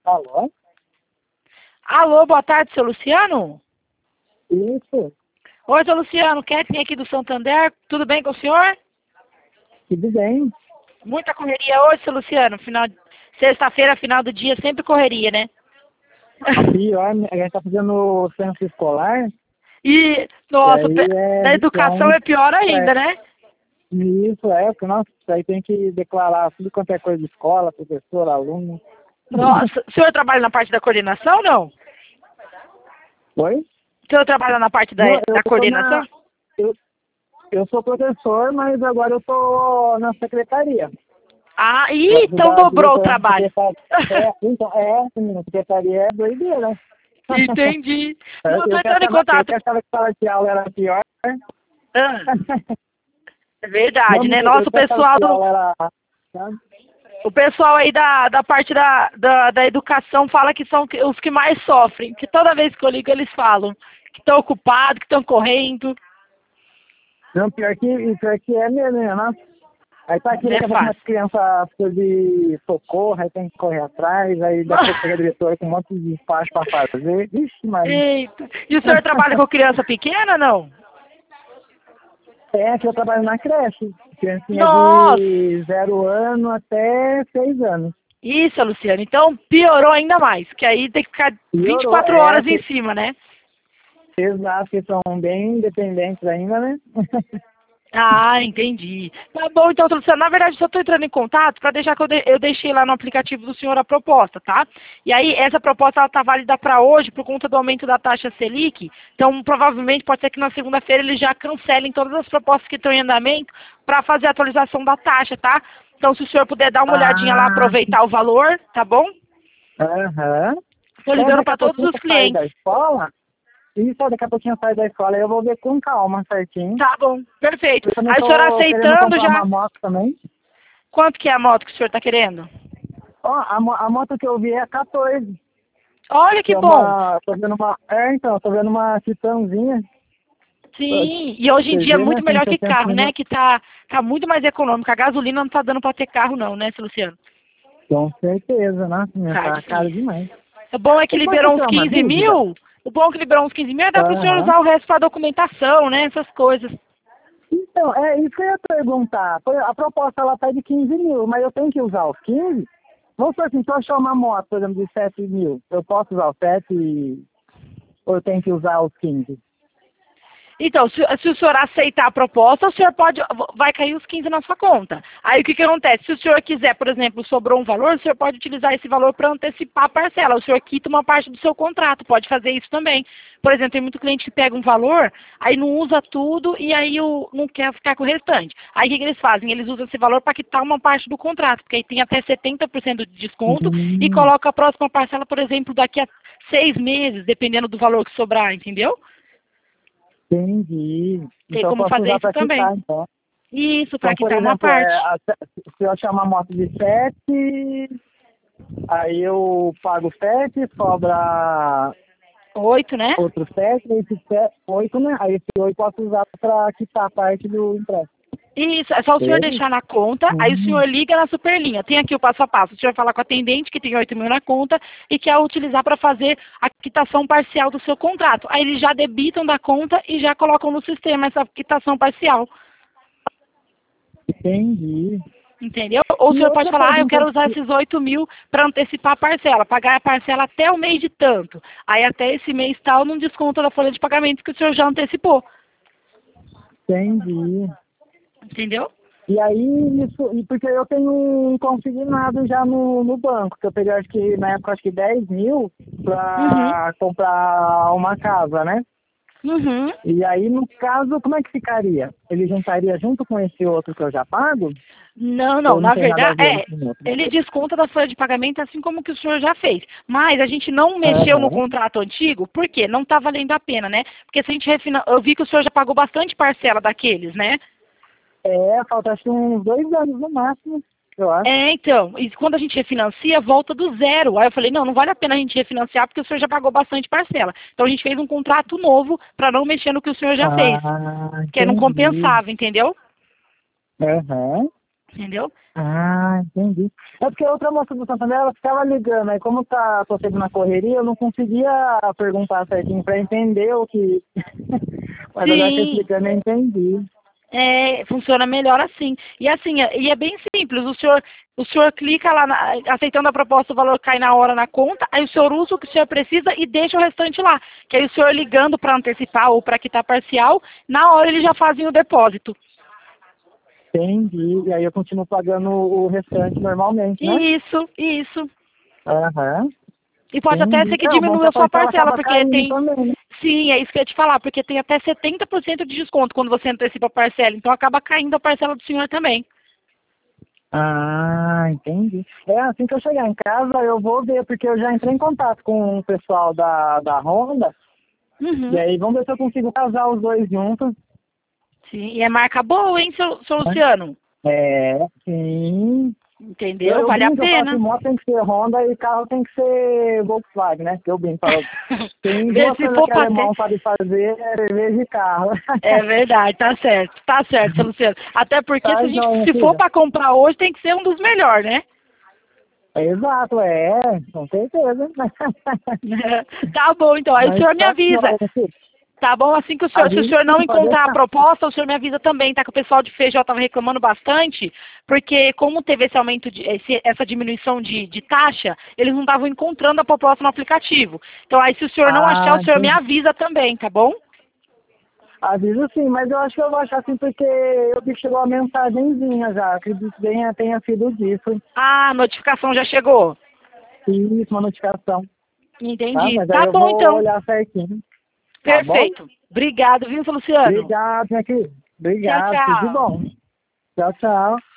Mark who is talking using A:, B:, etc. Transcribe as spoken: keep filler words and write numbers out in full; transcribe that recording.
A: Alô?
B: Alô, boa tarde, seu Luciano?
A: Isso,
B: Oi, seu Luciano, Kathleen aqui do Santander, tudo bem com o senhor?
A: tudo bem?
B: Muita correria hoje, seu Luciano, final de... sexta-feira, final do dia, sempre correria, né?
A: Pior, a gente tá fazendo o censo escolar,
B: E,
A: e
B: nossa,
A: aí
B: pe-
A: é
B: da educação
A: então,
B: é pior
A: é,
B: ainda, né?
A: isso é, porque nossa, aí tem que declarar tudo quanto é coisa de escola, professor, aluno.
B: Nossa, o senhor trabalha na parte da coordenação, não? O
A: Oi?
B: senhor trabalha na parte da,
A: Não, eu
B: da
A: tô
B: coordenação?
A: na. Eu, eu sou professor, mas agora eu tô na secretaria.
B: Ah,
A: Vou
B: ih, então
A: ajudar a
B: dobrou o
A: diretora na
B: trabalho.
A: secretaria. É, então, é, menina, secretaria é doideira.
B: Entendi. Não,
A: Eu,
B: eu tô
A: eu, que
B: entrando em
A: achava, eu
B: contato.
A: que achava que sala de aula era pior.
B: Ah, é
A: Não,
B: verdade, né?
A: menina, eu
B: Nossa, o
A: que achava
B: pessoal
A: que a
B: do,
A: aula era. Sabe?
B: o pessoal aí da, da parte da, da, da educação fala que são que- os que mais sofrem, que toda vez que eu ligo eles falam que estão ocupados, que estão correndo.
A: Não, pior que, pior que é mesmo, né? Nossa. Aí tá aqui,
B: Não é
A: daqui a pouco umas
B: fácil.
A: crianças precisam de socorro, aí tem que correr atrás, aí daqui a pouco chega a diretora com um monte de despacho pra fazer. Ixi, mas.
B: Eita. E o senhor trabalha com criança pequena, não?
A: É que eu trabalho na creche. Criancinha
B: Nossa!
A: de zero ano até seis anos.
B: Isso, Luciano. Então piorou ainda mais, que aí tem que ficar vinte e
A: Piorou,
B: quatro
A: é,
B: horas em
A: que,
B: cima, né?
A: exato, que são bem independentes ainda, né?
B: Ah, entendi. Tá bom, então, Luciano, na verdade, só estou entrando em contato para deixar que eu, de- eu deixei lá no aplicativo do senhor a proposta, tá? E aí, essa proposta está válida para hoje por conta do aumento da taxa Selic. Então, provavelmente, pode ser que na segunda-feira eles já cancelem todas as propostas que estão em andamento para fazer a atualização da taxa, tá? Então, se o senhor puder dar uma olhadinha lá,
A: Ah,
B: aproveitar o valor, tá bom?
A: aham.
B: Estou
A: É,
B: ligando
A: daqui a
B: para todos
A: pouquinho
B: os
A: eu saio
B: clientes.
A: da escola. Isso, daqui a pouquinho eu saio da escola e eu vou ver com calma certinho.
B: Tá bom, perfeito.
A: Eu também
B: Aí o senhor
A: tô querendo
B: aceitando
A: comprar
B: já.
A: uma moto também.
B: Quanto que é a moto que o senhor está querendo?
A: Ó, a, mo- a moto que eu vi é quatorze.
B: Olha
A: Que
B: que
A: é
B: bom.
A: uma. Tô vendo uma. É, então, tô vendo uma titãzinha.
B: Sim, e hoje em
A: Você
B: dia é
A: vê, né?
B: muito
A: Com
B: melhor que
A: setecentos
B: carro, né?
A: mil.
B: Que tá, tá muito mais econômico. A gasolina não tá dando pra ter carro não, né, seu Luciano?
A: Com certeza, nossa, minha,
B: Tá
A: tá caro
B: difícil.
A: demais.
B: O bom é que
A: E posso
B: liberou uns
A: tirar uma
B: quinze
A: dúvida?
B: mil. O bom é que liberou uns quinze mil dá pro senhor
A: Aham.
B: usar o resto pra documentação, né? Essas coisas.
A: Então, é isso que eu ia perguntar. Por- A proposta ela tá de quinze mil, mas eu tenho que usar os quinze? Vamos supor assim, se eu achar uma moto, por exemplo, de sete mil, eu posso usar os sete e... ou eu tenho que usar os quinze?
B: Então, se, se o senhor aceitar a proposta, o senhor pode, vai cair os quinze na sua conta. Aí o que, que acontece? Se o senhor quiser, por exemplo, sobrou um valor, o senhor pode utilizar esse valor para antecipar a parcela. O senhor quita uma parte do seu contrato, pode fazer isso também. Por exemplo, tem muito cliente que pega um valor, aí não usa tudo e aí o, não quer ficar com o restante. Aí o que, que eles fazem? Eles usam esse valor para quitar uma parte do contrato, porque aí tem até setenta por cento de desconto e
A: Hum,
B: coloca a próxima parcela, por exemplo, daqui a seis meses, dependendo do valor que sobrar, entendeu?
A: entendi.
B: Tem
A: Então eu
B: como
A: posso
B: fazer
A: usar
B: isso
A: para
B: também.
A: quitar, então.
B: Isso, para
A: Então, por
B: quitar uma
A: exemplo, é,
B: parte.
A: a- se eu achar uma moto de sete, aí eu pago sete, sobra
B: Oito, né?
A: outro sete, esse sete, oito, né? Aí esse oito eu posso usar para quitar a parte do empréstimo.
B: Isso, é só o senhor
A: Beleza?
B: deixar na conta, aí o
A: Hum,
B: senhor liga na Superlinha. Tem aqui o passo a passo. O senhor fala com a atendente que tem oito mil na conta e quer utilizar para fazer a quitação parcial do seu contrato. Aí eles já debitam da conta e já colocam no sistema essa quitação parcial.
A: entendi.
B: Entendeu? Ou o
A: E
B: senhor pode
A: outra
B: falar, ah, eu
A: pergunta,
B: quero usar esses oito mil para antecipar a parcela, pagar a parcela até o mês de tanto. Aí até esse mês tal não desconta da folha de pagamento que o senhor já antecipou.
A: entendi.
B: Entendeu?
A: E aí, isso, e porque eu tenho um consignado já no, no banco, que eu peguei, acho que na época, acho que dez mil
B: Uhum.
A: para comprar uma casa, né?
B: Uhum.
A: E aí, no caso, como é que ficaria? Ele juntaria junto com esse outro que eu já pago?
B: Não, não,
A: Ou não
B: na
A: tem nada a
B: verdade,
A: ver um
B: é,
A: com o outro?
B: ele desconta da folha de pagamento assim como que o senhor já fez. Mas a gente não mexeu no
A: Aham.
B: contrato antigo, por quê? Não está valendo a pena, né? Porque se a gente refina... Eu vi que o senhor já pagou bastante parcela daqueles, né?
A: É, falta acho que uns dois anos no máximo, eu acho.
B: É, então, e quando a gente refinancia, volta do zero. Aí eu falei, não, não vale a pena a gente refinanciar porque o senhor já pagou bastante parcela. Então a gente fez um contrato novo para não mexer no que o senhor já fez,
A: Ah,
B: que não
A: entendi.
B: compensava, entendeu?
A: Aham.
B: Entendeu?
A: Ah, entendi. É porque a outra moça do Santander, ela ficava ligando, aí como tá, tô sempre na correria, eu não conseguia perguntar certinho pra entender o que... Mas agora que
B: Sim.
A: explicando, eu entendi.
B: É, funciona melhor assim. E assim, é- e é bem simples. O senhor, o senhor clica lá, na- aceitando a proposta, o valor cai na hora na conta, aí o senhor usa o que o senhor precisa e deixa o restante lá. Que aí o senhor ligando para antecipar ou para quitar parcial, na hora eles já fazem o depósito.
A: Entendi. E aí eu continuo pagando o restante normalmente, né?
B: Isso, isso.
A: Aham.
B: E pode até
A: Entendi.
B: ser que
A: É, o bom é que
B: diminua
A: a
B: a sua
A: parcela
B: parcela,
A: acaba
B: porque
A: caindo
B: tem.
A: também, né?
B: Sim, é isso que eu ia te falar, porque tem até setenta por cento de desconto quando você antecipa a parcela. Então acaba caindo a parcela do senhor também.
A: Ah, entendi. É, assim que eu chegar em casa, eu vou ver, porque eu já entrei em contato com o pessoal da, da Honda, e
B: Uhum.
A: aí vamos ver se eu consigo casar os dois juntos,
B: Sim, e é marca boa, hein, seu, seu
A: né?
B: Luciano?
A: É, sim. Eu,
B: Entendeu?
A: eu
B: Vale a
A: brinco, eu falo que
B: pena.
A: moto tem que ser Honda e carro tem que ser Volkswagen, né? Que eu brinco, falo, tem
B: Vê
A: duas
B: se
A: coisas
B: for
A: que
B: pra ter.
A: alemão sabe fazer, é cerveja e carro.
B: É verdade, tá certo, tá certo, seu Luciano. Até porque se
A: Tá,
B: a gente,
A: então, minha
B: se for
A: filha.
B: pra comprar hoje, tem que ser um dos melhores, né?
A: É exato, é, com certeza.
B: Tá bom, então. Aí o
A: Mas
B: senhor me
A: tá,
B: avisa.
A: minha filha.
B: Tá bom? Assim que o senhor, se o
A: Avisa
B: senhor não
A: sim, pode
B: encontrar a
A: deixar.
B: proposta, o senhor me avisa também, tá? Que o pessoal de Feijó estava reclamando bastante, porque como teve esse aumento, de, esse- essa diminuição de, de taxa, eles não estavam encontrando a proposta no aplicativo. Então aí se o senhor não achar,
A: Ah,
B: o senhor me
A: entendi.
B: avisa também, tá bom?
A: Aviso sim, mas eu acho que eu vou achar assim porque eu vi que chegou a mensagenzinha já. Acredito que tenha, tenha sido disso.
B: Ah, a notificação já chegou.
A: Isso, uma notificação. Tá?
B: Entendi.
A: Mas aí
B: Tá
A: eu
B: bom,
A: vou
B: então.
A: olhar certinho. Tá bom?
B: Perfeito. Obrigado, viu, seu Luciano?
A: Obrigado, minha querida.
B: Tchau,
A: Obrigado, tudo de
B: tchau.
A: bom. Tchau, tchau.